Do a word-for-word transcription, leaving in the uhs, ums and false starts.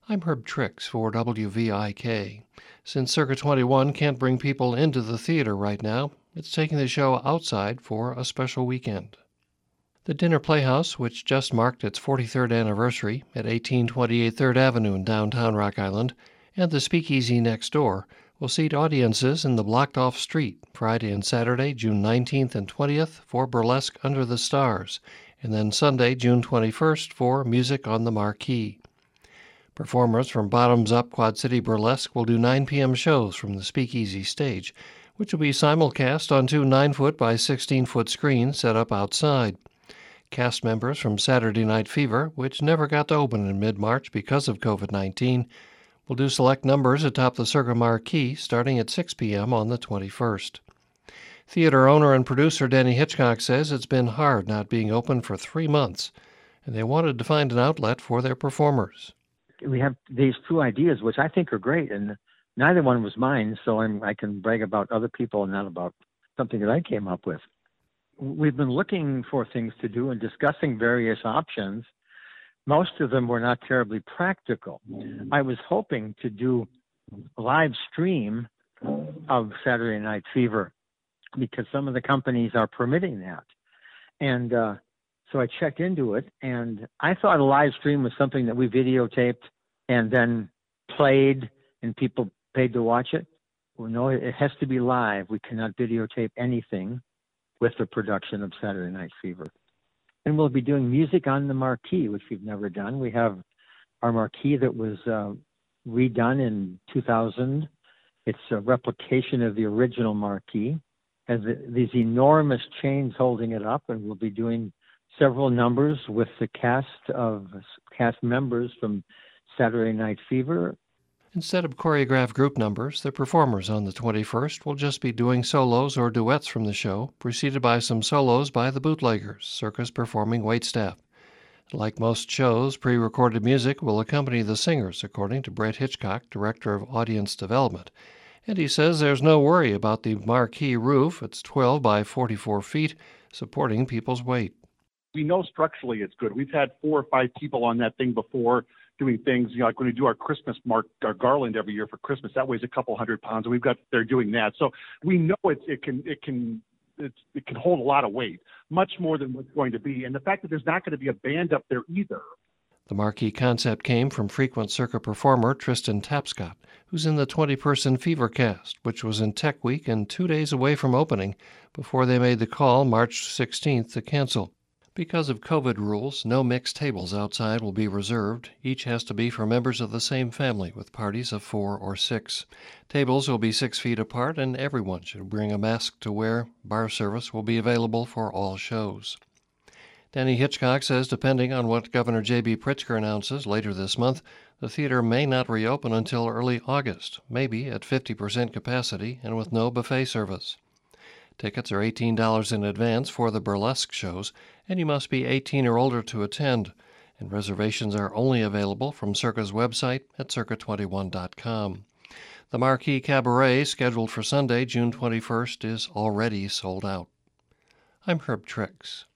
I'm Herb Trix for W V I K. Since Circa twenty-one can't bring people into the theater right now, it's taking the show outside for a special weekend. The Dinner Playhouse, which just marked its forty-third anniversary at eighteen twenty-eight third Avenue in downtown Rock Island, and the Speakeasy next door, will seat audiences in the blocked-off street Friday and Saturday, June nineteenth and twentieth, for Burlesque Under the Stars, and then Sunday, June twenty-first, for Music on the Marquee. Performers from Bottoms Up Quad City Burlesque will do nine p.m. shows from the Speakeasy stage, which will be simulcast on two nine-foot by sixteen-foot screens set up outside. Cast members from Saturday Night Fever, which never got to open in mid-March because of covid nineteen, will do select numbers atop the Circa Marquee starting at six p.m. on the twenty-first. Theater owner and producer Danny Hitchcock says it's been hard not being open for three months, and they wanted to find an outlet for their performers. We have these two ideas, which I think are great, and neither one was mine, so I'm, I can brag about other people and not about something that I came up with. We've been looking for things to do and discussing various options. Most of them were not terribly practical. I was hoping to do a live stream of Saturday Night Fever because some of the companies are permitting that. And uh, so I checked into it, and I thought a live stream was something that we videotaped and then played and people paid to watch it. Well, no, it has to be live. We cannot videotape anything with the production of Saturday Night Fever. And we'll be doing Music on the Marquee, which we've never done. We have our marquee that was uh, redone in two thousand. It's a replication of the original marquee. Has these enormous chains holding it up, and we'll be doing several numbers with the cast of cast members from Saturday Night Fever. Instead of choreographed group numbers, the performers on the twenty-first will just be doing solos or duets from the show, preceded by some solos by the Bootleggers, Circa's performing waitstaff. Like most shows, pre-recorded music will accompany the singers, according to Brett Hitchcock, Director of Audience Development. And he says there's no worry about the marquee roof. It's twelve by forty-four feet, supporting people's weight. We know structurally it's good. We've had four or five people on that thing before doing things, you know, like when we do our Christmas mark, our garland every year for Christmas, that weighs a couple hundred pounds, and we've got they're doing that. So we know it's, it can it can it's, it can hold a lot of weight, much more than what's going to be. And the fact that there's not going to be a band up there either. The marquee concept came from frequent Circa performer Tristan Tapscott, who's in the twenty-person Fever cast, which was in Tech Week and two days away from opening before they made the call March sixteenth to cancel. Because of COVID rules, no mixed tables outside will be reserved. Each has to be for members of the same family with parties of four or six. Tables will be six feet apart, and everyone should bring a mask to wear. Bar service will be available for all shows. Danny Hitchcock says depending on what Governor J B Pritzker announces later this month, the theater may not reopen until early August, maybe at fifty percent capacity and with no buffet service. Tickets are eighteen dollars in advance for the burlesque shows, and you must be eighteen or older to attend, and reservations are only available from Circa's website at circa twenty-one dot com. The Marquee Cabaret, scheduled for Sunday, June twenty-first, is already sold out. I'm Herb Trix.